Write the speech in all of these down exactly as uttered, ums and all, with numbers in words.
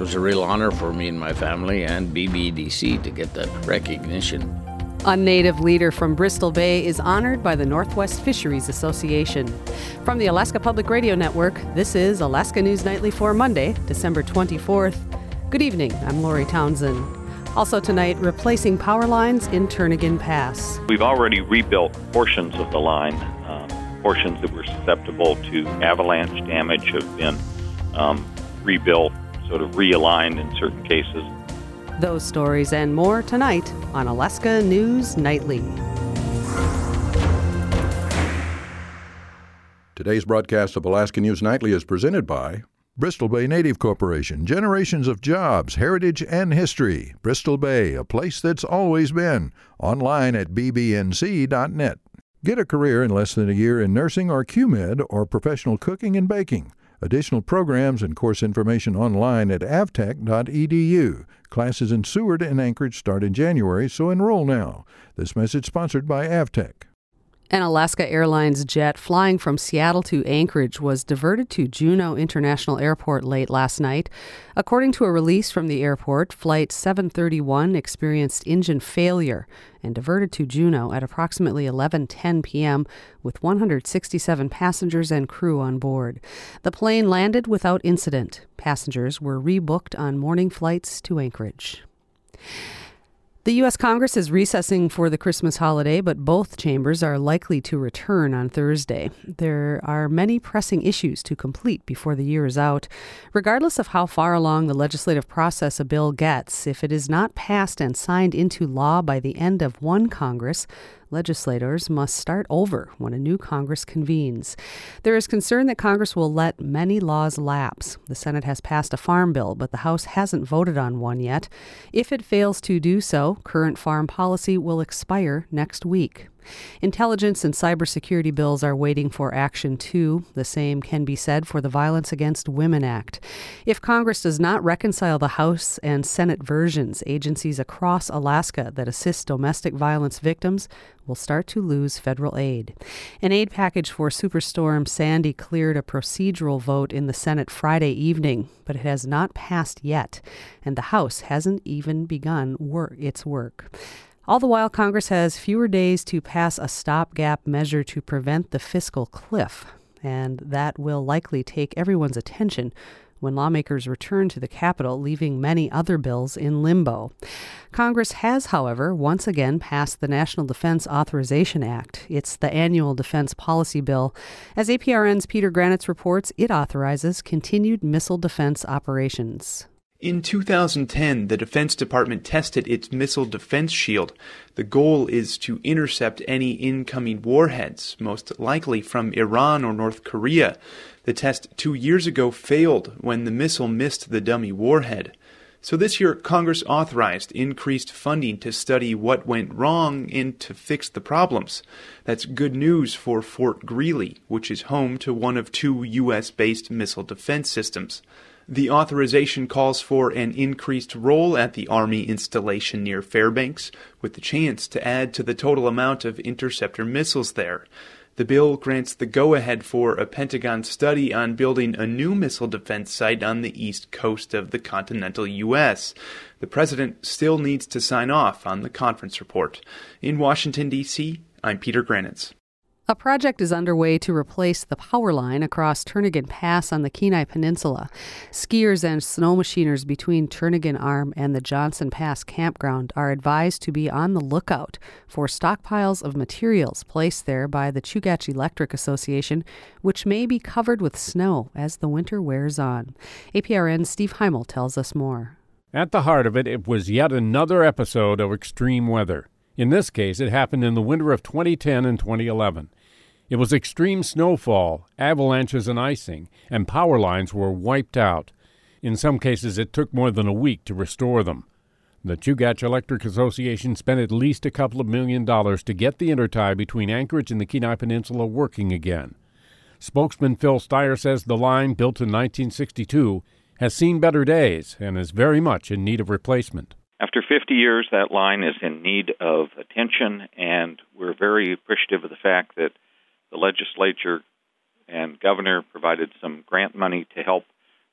was a real honor for me and my family and B B D C to get that recognition. A Native leader from Bristol Bay is honored by the Northwest Fisheries Association. From the Alaska Public Radio Network, this is Alaska News Nightly for Monday, December twenty-fourth. Good evening, I'm Lori Townsend. Also tonight, replacing power lines in Turnagain Pass. We've already rebuilt portions of the line. Uh, portions that were susceptible to avalanche damage have been um, rebuilt, sort of realigned in certain cases. Those stories and more tonight on Alaska News Nightly. Today's broadcast of Alaska News Nightly is presented by Bristol Bay Native Corporation. Generations of jobs, heritage, and history. Bristol Bay, a place that's always been. Online at b b n c dot net. Get a career in less than a year in nursing or Q Med or professional cooking and baking. Additional programs and course information online at avtech dot e d u. Classes in Seward and Anchorage start in January, so enroll now. This message sponsored by Avtech. An Alaska Airlines jet flying from Seattle to Anchorage was diverted to Juneau International Airport late last night. According to a release from the airport, Flight seven thirty-one experienced engine failure and diverted to Juneau at approximately eleven ten p.m. with one hundred sixty-seven passengers and crew on board. The plane landed without incident. Passengers were rebooked on morning flights to Anchorage. The U S Congress is recessing for the Christmas holiday, but both chambers are likely to return on Thursday. There are many pressing issues to complete before the year is out. Regardless of how far along the legislative process a bill gets, if it is not passed and signed into law by the end of one Congress, legislators must start over when a new Congress convenes. There is concern that Congress will let many laws lapse. The Senate has passed a farm bill, but the House hasn't voted on one yet. If it fails to do so, current farm policy will expire next week. Intelligence and cybersecurity bills are waiting for action, too. The same can be said for the Violence Against Women Act. If Congress does not reconcile the House and Senate versions, agencies across Alaska that assist domestic violence victims will start to lose federal aid. An aid package for Superstorm Sandy cleared a procedural vote in the Senate Friday evening, but it has not passed yet, and the House hasn't even begun wor- its work. All the while, Congress has fewer days to pass a stopgap measure to prevent the fiscal cliff, and that will likely take everyone's attention when lawmakers return to the Capitol, leaving many other bills in limbo. Congress has, however, once again passed the National Defense Authorization Act. It's the annual defense policy bill. As A P R N's Peter Granitz reports, it authorizes continued missile defense operations. In two thousand ten, the Defense Department tested its missile defense shield. The goal is to intercept any incoming warheads, most likely from Iran or North Korea. The test two years ago failed when the missile missed the dummy warhead. So this year, Congress authorized increased funding to study what went wrong and to fix the problems. That's good news for Fort Greely, which is home to one of two U S-based missile defense systems. The authorization calls for an increased role at the Army installation near Fairbanks, with the chance to add to the total amount of interceptor missiles there. The bill grants the go-ahead for a Pentagon study on building a new missile defense site on the east coast of the continental U S. The president still needs to sign off on the conference report. In Washington, D C, I'm Peter Granitz. A project is underway to replace the power line across Turnagain Pass on the Kenai Peninsula. Skiers and snow machiners between Turnagain Arm and the Johnson Pass campground are advised to be on the lookout for stockpiles of materials placed there by the Chugach Electric Association, which may be covered with snow as the winter wears on. A P R N's Steve Heimel tells us more. At the heart of it, it was yet another episode of extreme weather. In this case, it happened in the winter of twenty ten and twenty eleven. It was extreme snowfall, avalanches and icing, and power lines were wiped out. In some cases, it took more than a week to restore them. The Chugach Electric Association spent at least a couple of million dollars to get the intertie between Anchorage and the Kenai Peninsula working again. Spokesman Phil Steyer says the line, built in nineteen sixty-two, has seen better days and is very much in need of replacement. After fifty years, that line is in need of attention, and we're very appreciative of the fact that the legislature and governor provided some grant money to help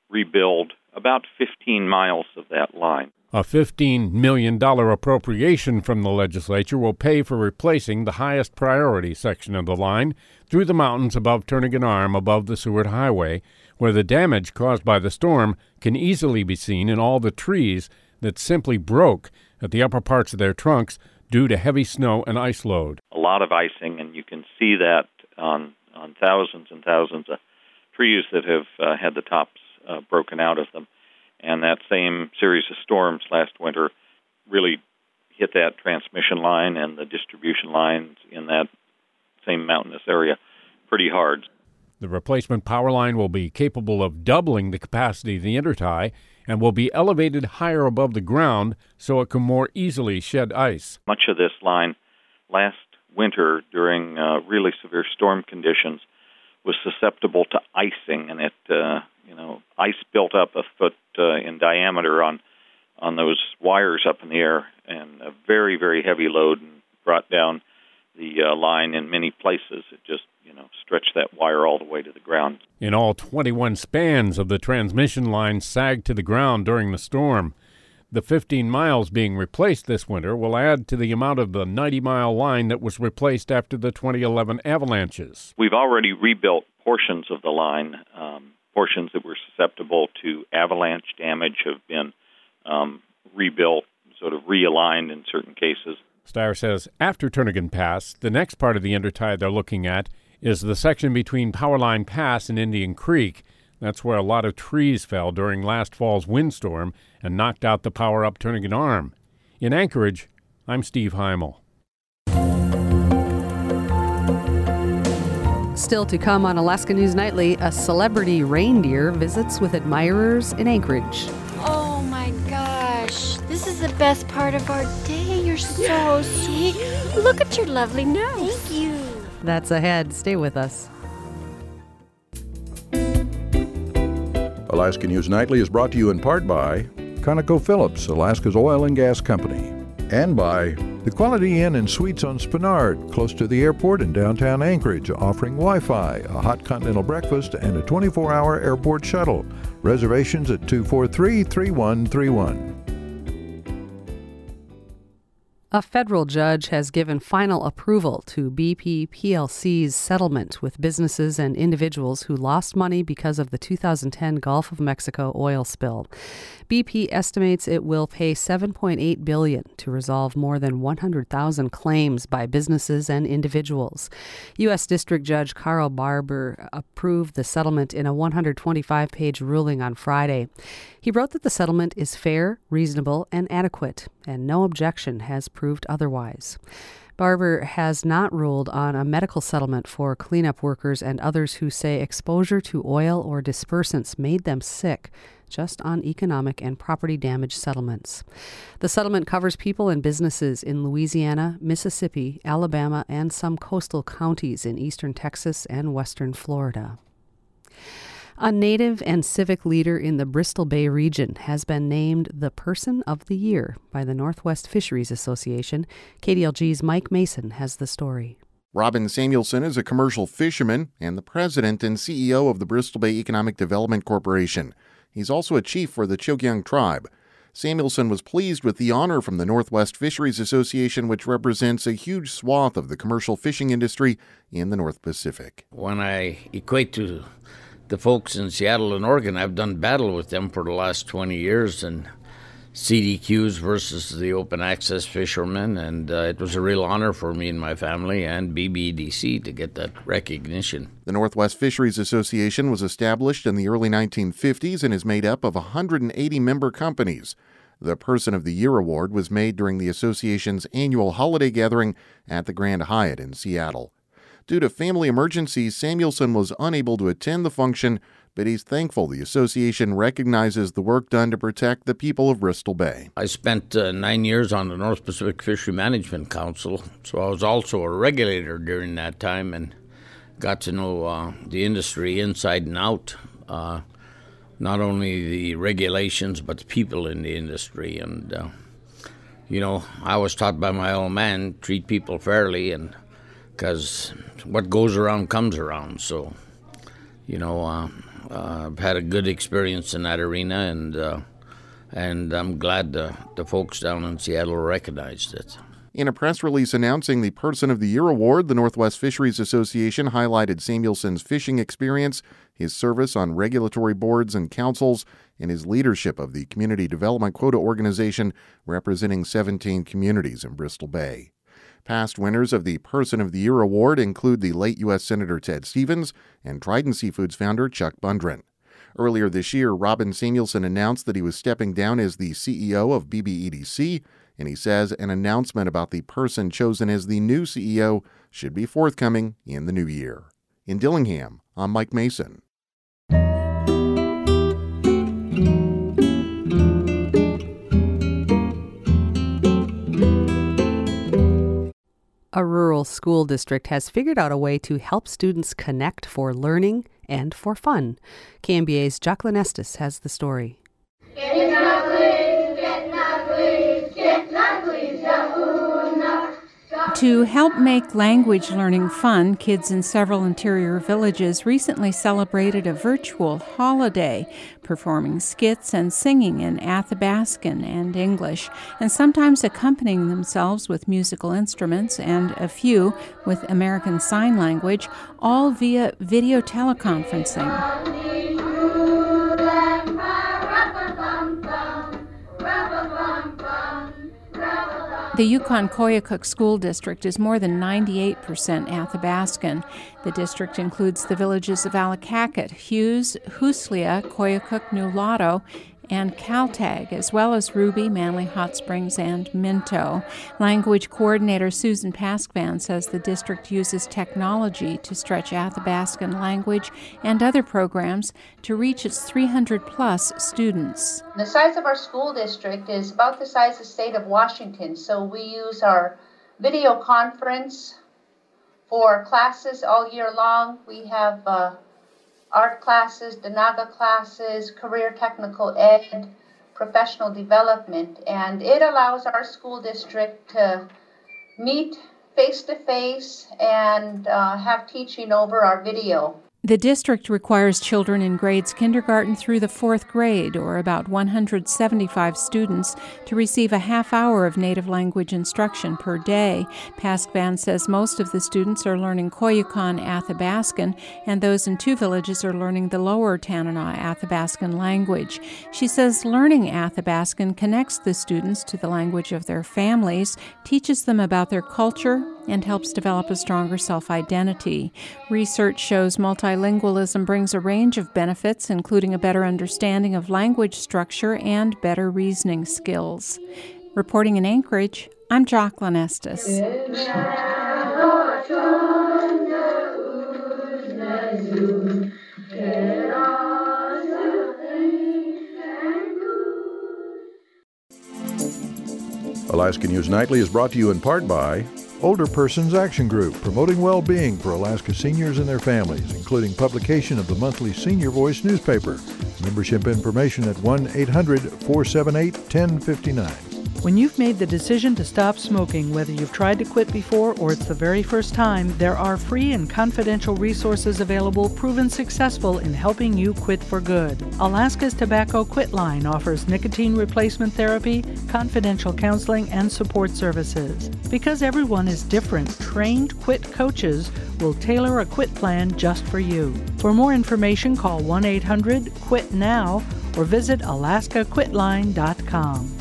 rebuild about fifteen miles of that line. A fifteen million dollars appropriation from the legislature will pay for replacing the highest priority section of the line through the mountains above Turnagain Arm above the Seward Highway, where the damage caused by the storm can easily be seen in all the trees that simply broke at the upper parts of their trunks due to heavy snow and ice load. A lot of icing, and you can see that on, on thousands and thousands of trees that have uh, had the tops uh, broken out of them. And that same series of storms last winter really hit that transmission line and the distribution lines in that same mountainous area pretty hard. The replacement power line will be capable of doubling the capacity of the intertie and will be elevated higher above the ground so it can more easily shed ice. Much of this line last winter during uh, really severe storm conditions was susceptible to icing, and it, uh, you know, ice built up a foot uh, in diameter on on those wires up in the air, and a very, very heavy load, and brought down the uh, line in many places. It just, you know, stretched that wire all the way to the ground. In all, twenty-one spans of the transmission line sagged to the ground during the storm. The fifteen miles being replaced this winter will add to the amount of the ninety-mile line that was replaced after the twenty eleven avalanches. We've already rebuilt portions of the line. Um, portions that were susceptible to avalanche damage have been um, rebuilt, sort of realigned in certain cases. Steyer says after Turnagain Pass, the next part of the intertie they're looking at is the section between Powerline Pass and Indian Creek. That's where a lot of trees fell during last fall's windstorm and knocked out the power up Turnagain Arm. In Anchorage, I'm Steve Heimel. Still to come on Alaska News Nightly, a celebrity reindeer visits with admirers in Anchorage. Oh my gosh, this is the best part of our day. You're so sweet. Look at your lovely nose. Thank you. That's ahead. Stay with us. Alaska News Nightly is brought to you in part by ConocoPhillips, Alaska's oil and gas company, and by the Quality Inn and Suites on Spenard, close to the airport in downtown Anchorage, offering Wi-Fi, a hot continental breakfast, and a twenty-four hour airport shuttle. Reservations at two four three, three one three one. A federal judge has given final approval to B P P L C's settlement with businesses and individuals who lost money because of the two thousand ten Gulf of Mexico oil spill. B P estimates it will pay seven point eight billion dollars to resolve more than one hundred thousand claims by businesses and individuals. U S District Judge Carl Barber approved the settlement in a one hundred twenty-five page ruling on Friday. He wrote that the settlement is fair, reasonable, and adequate, and no objection has proved otherwise. Barber has not ruled on a medical settlement for cleanup workers and others who say exposure to oil or dispersants made them sick, just on economic and property damage settlements. The settlement covers people and businesses in Louisiana, Mississippi, Alabama, and some coastal counties in eastern Texas and western Florida. A native and civic leader in the Bristol Bay region has been named the Person of the Year by the Northwest Fisheries Association. K D L G's Mike Mason has the story. Robin Samuelson is a commercial fisherman and the president and C E O of the Bristol Bay Economic Development Corporation. He's also a chief for the Chogiyang tribe. Samuelson was pleased with the honor from the Northwest Fisheries Association, which represents a huge swath of the commercial fishing industry in the North Pacific. When I equate to the folks in Seattle and Oregon, I've done battle with them for the last twenty years, and C D Qs versus the open access fishermen, and uh, it was a real honor for me and my family and B B D C to get that recognition. The Northwest Fisheries Association was established in the early nineteen fifties and is made up of one hundred eighty member companies. The Person of the Year award was made during the association's annual holiday gathering at the Grand Hyatt in Seattle. Due to family emergencies, Samuelson was unable to attend the function, but he's thankful the association recognizes the work done to protect the people of Bristol Bay. I spent uh, nine years on the North Pacific Fishery Management Council, so I was also a regulator during that time and got to know uh, the industry inside and out, uh, not only the regulations, but the people in the industry. And, uh, you know, I was taught by my old man, treat people fairly, and because what goes around comes around, so you know, uh, uh, I've had a good experience in that arena, and uh, and I'm glad the, the folks down in Seattle recognized it. In a press release announcing the Person of the Year award, the Northwest Fisheries Association highlighted Samuelson's fishing experience, his service on regulatory boards and councils, and his leadership of the Community Development Quota Organization, representing seventeen communities in Bristol Bay. Past winners of the Person of the Year award include the late U S Senator Ted Stevens and Trident Seafoods founder Chuck Bundren. Earlier this year, Robin Samuelson announced that he was stepping down as the C E O of B B E D C, and he says an announcement about the person chosen as the new C E O should be forthcoming in the new year. In Dillingham, I'm Mike Mason. A rural school district has figured out a way to help students connect for learning and for fun. K M B A's Jacqueline Estes has the story. To help make language learning fun, kids in several interior villages recently celebrated a virtual holiday, performing skits and singing in Athabascan and English, and sometimes accompanying themselves with musical instruments and a few with American Sign Language, all via video teleconferencing. The Yukon-Koyukuk School District is more than ninety-eight percent Athabascan. The district includes the villages of Allakaket, Hughes, Huslia, Koyukuk, New Lotto, and Kaltag, as well as Ruby, Manly Hot Springs, and Minto. Language coordinator Susan Paskvan says the district uses technology to stretch Athabascan language and other programs to reach its three hundred plus students. The size of our school district is about the size of the state of Washington, so we use our video conference for classes all year long. We have uh, art classes, Danaga classes, career technical ed, professional development, and it allows our school district to meet face-to-face and uh, have teaching over our video. The district requires children in grades kindergarten through the fourth grade, or about one hundred seventy-five students, to receive a half hour of native language instruction per day. Paskvan says most of the students are learning Koyukon Athabascan, and those in two villages are learning the lower Tanana Athabascan language. She says learning Athabascan connects the students to the language of their families, teaches them about their culture, and helps develop a stronger self-identity. Research shows multilingualism brings a range of benefits, including a better understanding of language structure and better reasoning skills. Reporting in Anchorage, I'm Jacqueline Estes. Alaska News Nightly is brought to you in part by Older Persons Action Group, promoting well-being for Alaska seniors and their families, including publication of the monthly Senior Voice newspaper. Membership information at one eight hundred four seven eight one oh five nine. When you've made the decision to stop smoking, whether you've tried to quit before or it's the very first time, there are free and confidential resources available proven successful in helping you quit for good. Alaska's Tobacco Quit Line offers nicotine replacement therapy, confidential counseling, and support services. Because everyone is different, trained quit coaches will tailor a quit plan just for you. For more information, call one eight hundred quit now or visit alaska quit line dot com.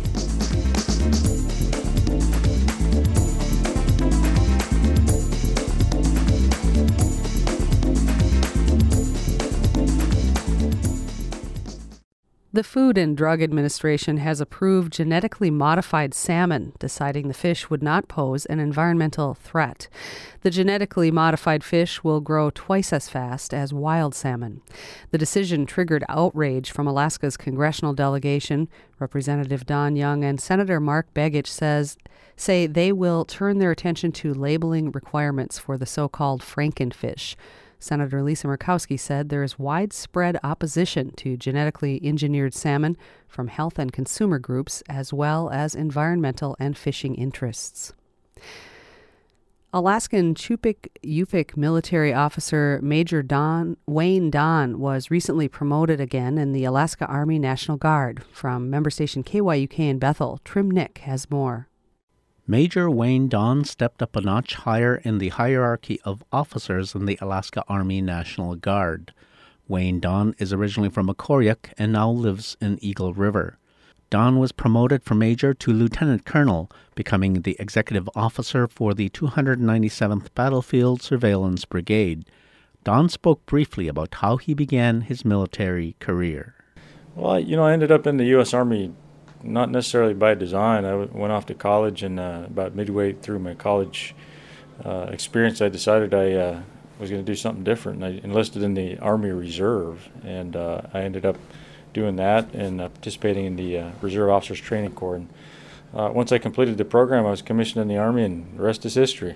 The Food and Drug Administration has approved genetically modified salmon, deciding the fish would not pose an environmental threat. The genetically modified fish will grow twice as fast as wild salmon. The decision triggered outrage from Alaska's congressional delegation. Representative Don Young and Senator Mark Begich says say they will turn their attention to labeling requirements for the so-called Frankenfish. Senator Lisa Murkowski said there is widespread opposition to genetically engineered salmon from health and consumer groups as well as environmental and fishing interests. Alaskan Chupik-Yupik military officer Major Don Wayne Don was recently promoted again in the Alaska Army National Guard. From member station K Y U K in Bethel, Trim Nick has more. Major Wayne Don stepped up a notch higher in the hierarchy of officers in the Alaska Army National Guard. Wayne Don is originally from Makoriak and now lives in Eagle River. Don was promoted from major to lieutenant colonel, becoming the executive officer for the two hundred ninety-seventh Battlefield Surveillance Brigade. Don spoke briefly about how he began his military career. Well, you know, I ended up in the U S Army not necessarily by design. I went off to college, and uh, about midway through my college uh, experience, I decided I uh, was going to do something different. I enlisted in the Army Reserve, and uh, I ended up doing that and uh, participating in the uh, Reserve Officers Training Corps. And uh, once I completed the program, I was commissioned in the Army, and the rest is history.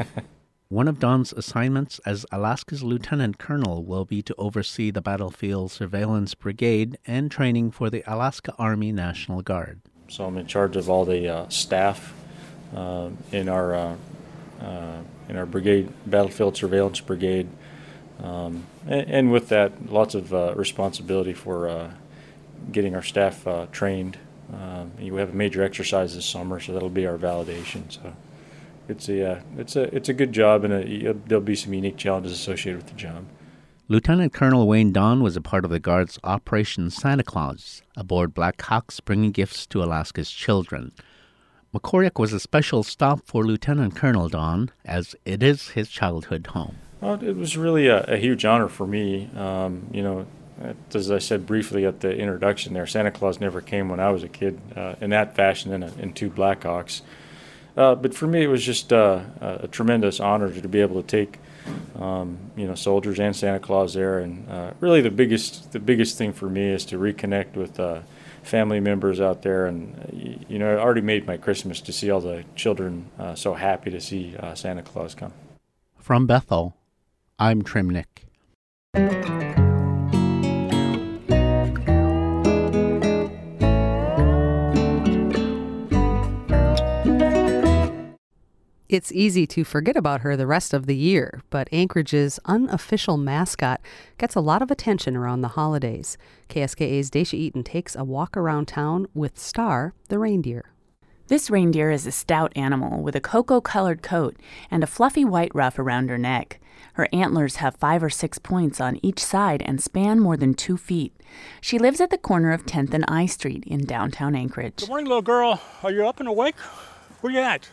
One of Don's assignments as Alaska's lieutenant colonel will be to oversee the Battlefield Surveillance Brigade and training for the Alaska Army National Guard. So I'm in charge of all the uh, staff uh, in our uh, uh, in our brigade, Battlefield Surveillance Brigade. Um, and, and with that, lots of uh, responsibility for uh, getting our staff uh, trained. Um, we have a major exercise this summer, so that'll be our validation. So it's a uh, it's a it's a good job, and a, there'll be some unique challenges associated with the job. Lieutenant Colonel Wayne Don was a part of the Guard's Operation Santa Claus, aboard Black Hawks bringing gifts to Alaska's children. Makoriak was a special stop for Lieutenant Colonel Don, as it is his childhood home. Well, it was really a, a huge honor for me. Um, you know, as I said briefly at the introduction there, Santa Claus never came when I was a kid uh, in that fashion in, a, in two Blackhawks. Uh, but for me, it was just uh, a, a tremendous honor to, to be able to take, um, you know, soldiers and Santa Claus there. And uh, really, the biggest the biggest thing for me is to reconnect with uh, family members out there. And uh, you know, I already made my Christmas to see all the children uh, so happy to see uh, Santa Claus come. From Bethel, I'm Trim Nick. It's easy to forget about her the rest of the year, but Anchorage's unofficial mascot gets a lot of attention around the holidays. K S K A's Daisha Eaton takes a walk around town with Star, the reindeer. This reindeer is a stout animal with a cocoa-colored coat and a fluffy white ruff around her neck. Her antlers have five or six points on each side and span more than two feet. She lives at the corner of tenth and I Street in downtown Anchorage. Good morning, little girl. Are you up and awake? Where you at?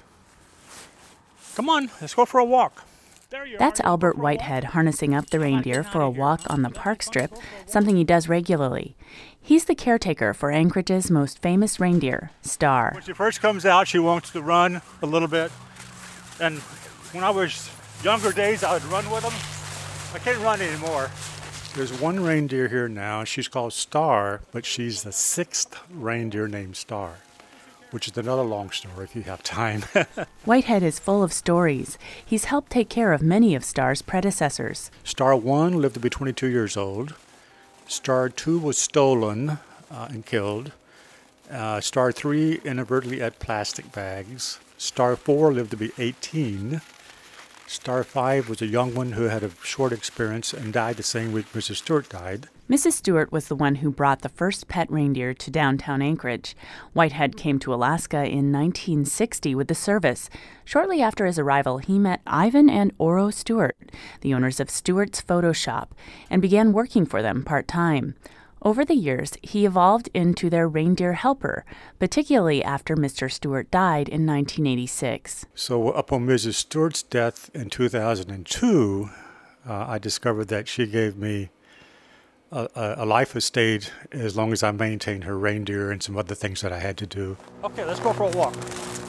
Come on, let's go for a walk. There you That's are. Albert Whitehead harnessing up the reindeer for a walk on the park strip, something he does regularly. He's the caretaker for Anchorage's most famous reindeer, Star. When she first comes out, she wants to run a little bit. And when I was younger days, I would run with them. I can't run anymore. There's one reindeer here now. She's called Star, but she's the sixth reindeer named Star, which is another long story if you have time. Whitehead is full of stories. He's helped take care of many of Star's predecessors. Star one lived to be twenty-two years old. Star two was stolen uh, and killed. Uh, Star three inadvertently ate plastic bags. Star four lived to be eighteen. Star five was a young one who had a short experience and died the same week Missus Stewart died. Missus Stewart was the one who brought the first pet reindeer to downtown Anchorage. Whitehead came to Alaska in nineteen sixty with the service. Shortly after his arrival, he met Ivan and Oro Stewart, the owners of Stewart's Photo Shop, and began working for them part-time. Over the years, he evolved into their reindeer helper, particularly after Mister Stewart died in nineteen eighty-six. So upon Missus Stewart's death in two thousand two, uh, I discovered that she gave me a, a life estate as long as I maintained her reindeer and some other things that I had to do. Okay, let's go for a walk.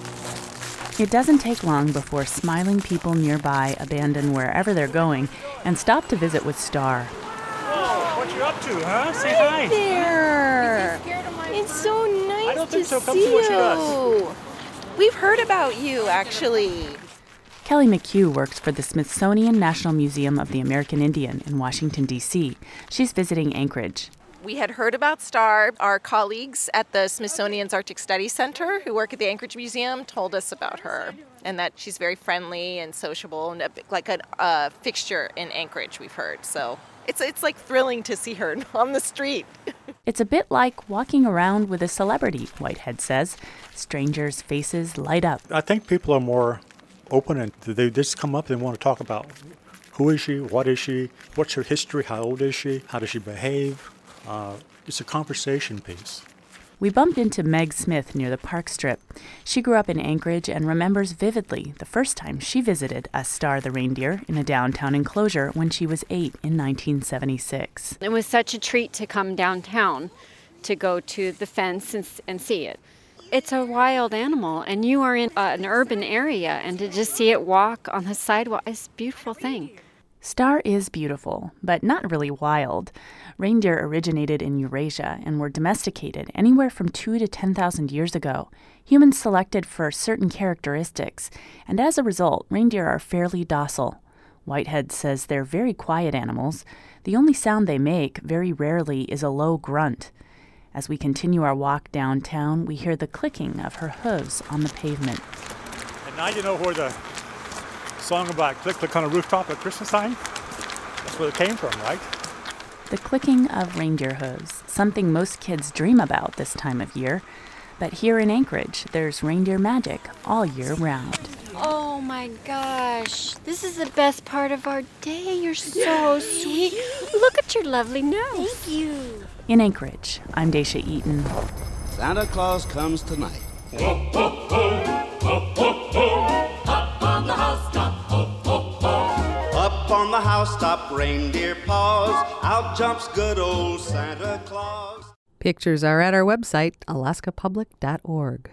It doesn't take long before smiling people nearby abandon wherever they're going and stop to visit with Star. Whoa, what you up to, huh? Say Hi hi. there. It's so nice I don't think to so. Come see see what she you. does. We've heard about you, actually. Kelly McHugh works for the Smithsonian National Museum of the American Indian in Washington, D C She's visiting Anchorage. We had heard about Star. Our colleagues at the Smithsonian's Arctic Studies Center who work at the Anchorage Museum told us about her, and that she's very friendly and sociable and a, like a uh, fixture in Anchorage, we've heard. So it's it's like thrilling to see her on the street. It's a bit like walking around with a celebrity, Whitehead says. Strangers' faces light up. I think people are more open and they just come up and want to talk about who is she, what is she, what's her history, how old is she, how does she behave. Uh, it's a conversation piece. We bumped into Meg Smith near the park strip. She grew up in Anchorage and remembers vividly the first time she visited a Star the reindeer in a downtown enclosure when she was eight in nineteen seventy-six. It was such a treat to come downtown to go to the fence and, and see it. It's a wild animal, and you are in uh, an urban area, and to just see it walk on the sidewalk is a beautiful thing. Star is beautiful, but not really wild. Reindeer originated in Eurasia and were domesticated anywhere from two to ten thousand years ago. Humans selected for certain characteristics, and as a result, reindeer are fairly docile. Whitehead says they're very quiet animals. The only sound they make, very rarely, is a low grunt. As we continue our walk downtown, we hear the clicking of her hooves on the pavement. And now you know where the song about click click on a rooftop at Christmas time? That's where it came from, right? The clicking of reindeer hooves, something most kids dream about this time of year. But here in Anchorage, there's reindeer magic all year round. Oh my gosh, this is the best part of our day. You're so sweet. Look at your lovely nose. Thank you. In Anchorage, I'm Daisha Eaton. Santa Claus comes tonight. Ho, ho, ho, ho, ho, ho. Up on the housetop, ho, ho, ho. Up on the housetop, reindeer paws, out jumps good old Santa Claus. Pictures are at our website, alaska public dot org.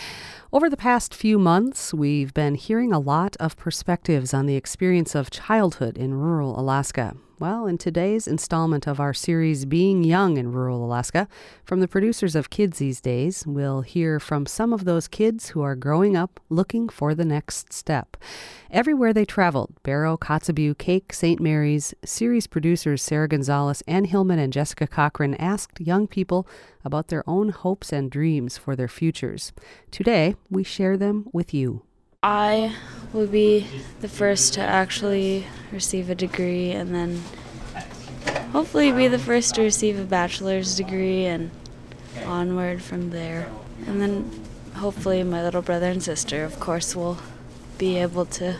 Over the past few months, we've been hearing a lot of perspectives on the experience of childhood in rural Alaska. Well, in today's installment of our series, Being Young in Rural Alaska, from the producers of Kids These Days, we'll hear from some of those kids who are growing up looking for the next step. Everywhere they traveled, Barrow, Kotzebue, Cake, Saint Mary's, series producers Sarah Gonzalez, Ann Hillman, and Jessica Cochran asked young people about their own hopes and dreams for their futures. Today, we share them with you. I will be the first to actually receive a degree, and then hopefully be the first to receive a bachelor's degree and onward from there. And then hopefully my little brother and sister, of course, will be able to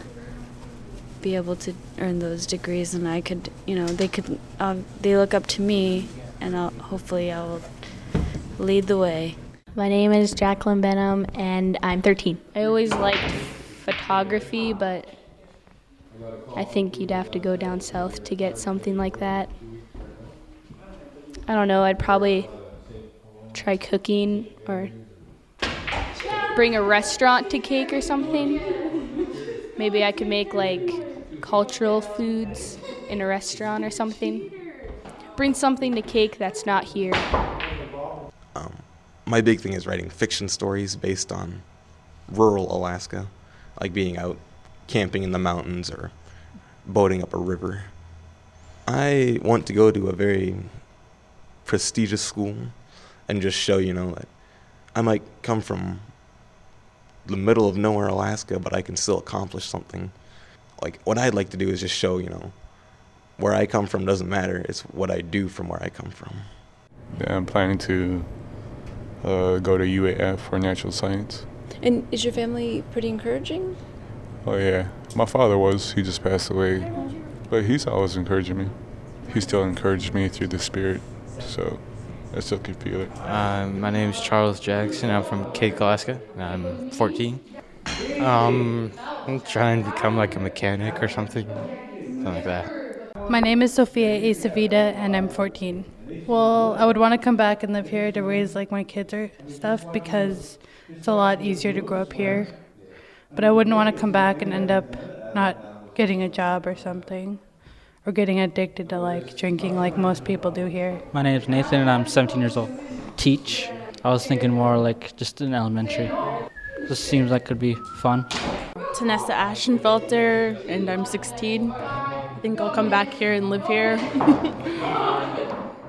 be able to earn those degrees, and I could, you know, they could, um, they look up to me, and I'll, hopefully I will lead the way. My name is Jacqueline Benham, and I'm thirteen. I always liked photography, but I think you'd have to go down south to get something like that. I don't know, I'd probably try cooking or bring a restaurant to Cake or something. Maybe I could make like cultural foods in a restaurant or something. Bring something to Cake that's not here. Um, my big thing is writing fiction stories based on rural Alaska, like being out camping in the mountains or boating up a river. I want to go to a very prestigious school and just show, you know, that I might come from the middle of nowhere, Alaska, but I can still accomplish something. Like, what I'd like to do is just show, you know, where I come from doesn't matter. It's what I do from where I come from. Yeah, I'm planning to uh, go to U A F for natural science. And is your family pretty encouraging? Oh yeah, my father was, he just passed away, but he's always encouraging me. He still encouraged me through the spirit, so I still can feel it. Um, my name is Charles Jackson. I'm from Cake, Alaska. I'm fourteen. Um, I'm trying to become like a mechanic or something, something like that. My name is Sophia Acevita, and I'm fourteen. Well, I would want to come back and live here to raise like my kids or stuff because it's a lot easier to grow up here. But I wouldn't want to come back and end up not getting a job or something, or getting addicted to like drinking like most people do here. My name is Nathan and I'm seventeen years old. Teach. I was thinking more like just in elementary. This seems like it could be fun. Tanessa Ashenfelter, and I'm sixteen. I think I'll come back here and live here.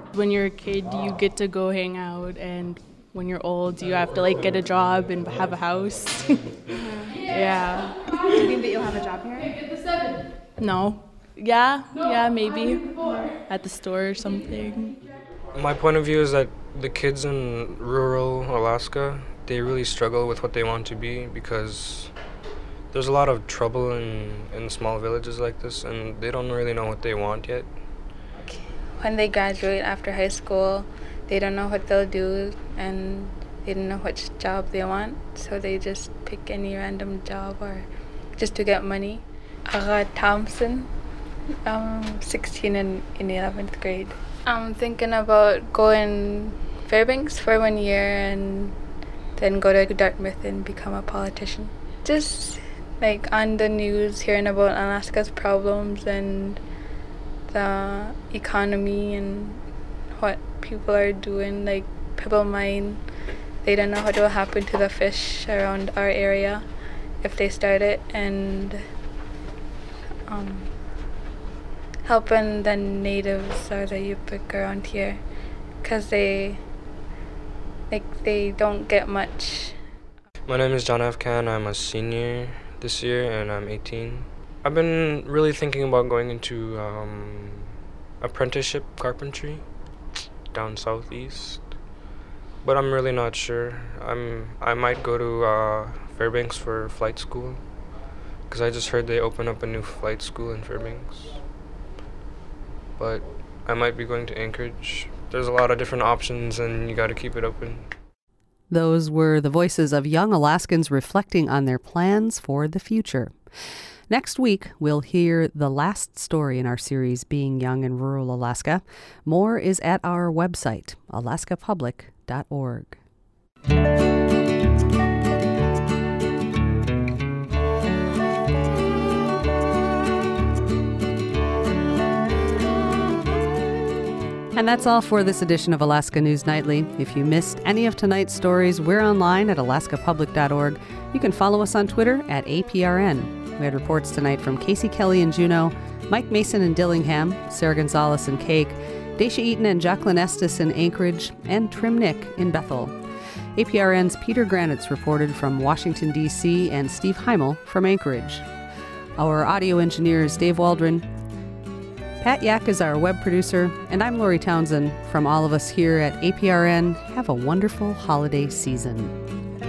When you're a kid, you get to go hang out, and when you're old, you have to like get a job and have a house. Yeah. Do you think that you'll have a job here? No. Yeah, yeah, maybe. At the store or something. My point of view is that the kids in rural Alaska, they really struggle with what they want to be because there's a lot of trouble in, in small villages like this, and they don't really know what they want yet. When they graduate after high school, they don't know what they'll do, and they don't know which job they want, so they just pick any random job or just to get money. Aga Thompson, um, sixteen and in eleventh grade. I'm thinking about going Fairbanks for one year and then go to Dartmouth and become a politician. Just like on the news, hearing about Alaska's problems and the economy and what people are doing, like Pebble Mine. They don't know what will happen to the fish around our area if they start it, and um, helping the natives or the Yupik around here, because they like they don't get much. My name is John F. Khan. I'm a senior this year, and I'm eighteen. I've been really thinking about going into um, apprenticeship carpentry down southeast, but I'm really not sure. I'm I might go to uh, Fairbanks for flight school, because I just heard they open up a new flight school in Fairbanks. But I might be going to Anchorage. There's a lot of different options, and you got to keep it open. Those were the voices of young Alaskans reflecting on their plans for the future. Next week, we'll hear the last story in our series, Being Young in Rural Alaska. More is at our website, alaska public dot org. And that's all for this edition of Alaska News Nightly. If you missed any of tonight's stories, we're online at alaska public dot org. You can follow us on Twitter at A P R N. We had reports tonight from Casey Kelly in Juneau, Mike Mason in Dillingham, Sarah Gonzalez in Cake, Daisha Eaton and Jacqueline Estes in Anchorage, and Trim Nick in Bethel. A P R N's Peter Granitz reported from Washington, D C, and Steve Heimel from Anchorage. Our audio engineer is Dave Waldron. Pat Yak is our web producer, and I'm Lori Townsend. From all of us here at A P R N, have a wonderful holiday season.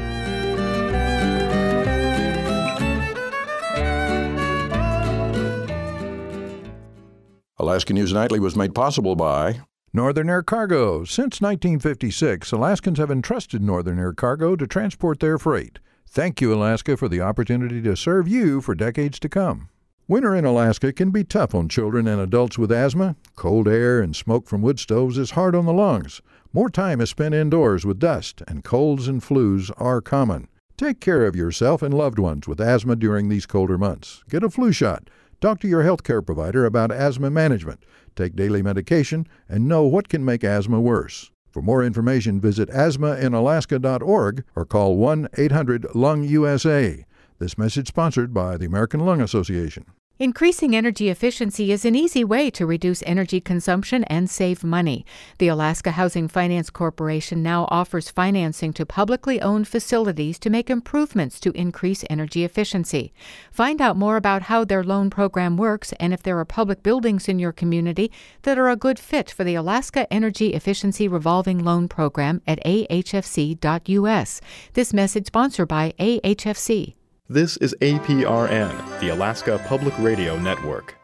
Alaska News Nightly was made possible by Northern Air Cargo. Since nineteen fifty-six, Alaskans have entrusted Northern Air Cargo to transport their freight. Thank you, Alaska, for the opportunity to serve you for decades to come. Winter in Alaska can be tough on children and adults with asthma. Cold air and smoke from wood stoves is hard on the lungs. More time is spent indoors with dust, and colds and flus are common. Take care of yourself and loved ones with asthma during these colder months. Get a flu shot. Talk to your healthcare provider about asthma management. Take daily medication and know what can make asthma worse. For more information, visit asthma in alaska dot org or call one eight hundred lung U S A. This message sponsored by the American Lung Association. Increasing energy efficiency is an easy way to reduce energy consumption and save money. The Alaska Housing Finance Corporation now offers financing to publicly owned facilities to make improvements to increase energy efficiency. Find out more about how their loan program works and if there are public buildings in your community that are a good fit for the Alaska Energy Efficiency Revolving Loan Program at A H F C dot U S. This message sponsored by A H F C. This is A P R N, the Alaska Public Radio Network.